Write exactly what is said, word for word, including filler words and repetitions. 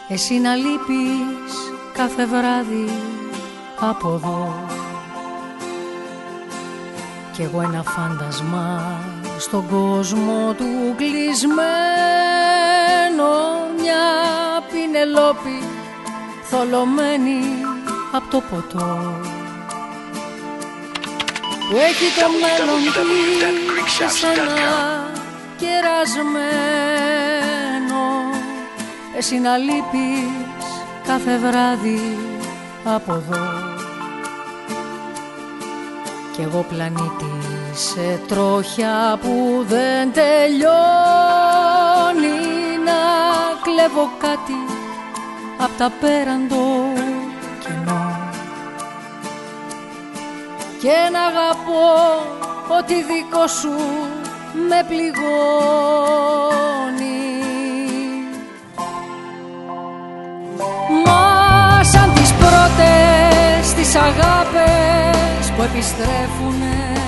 εσύ να λείπεις κάθε βράδυ από εδώ, κι εγώ ένα φάντασμα στον κόσμο του κλεισμένο, μια Πινελόπη θολωμένη από το ποτό που έχει το μέλλον της σε ένα κερασμένο, εσύ να λείπεις κάθε βράδυ από εδώ, κι εγώ πλανήτη σε τρόχια που δεν τελειώνει, να κλέβω κάτι απ' τα πέραντο κενό και να αγαπώ ότι δικό σου με πληγώνει. Μα σαν τις πρώτες τις αγάπες που επιστρέφουνε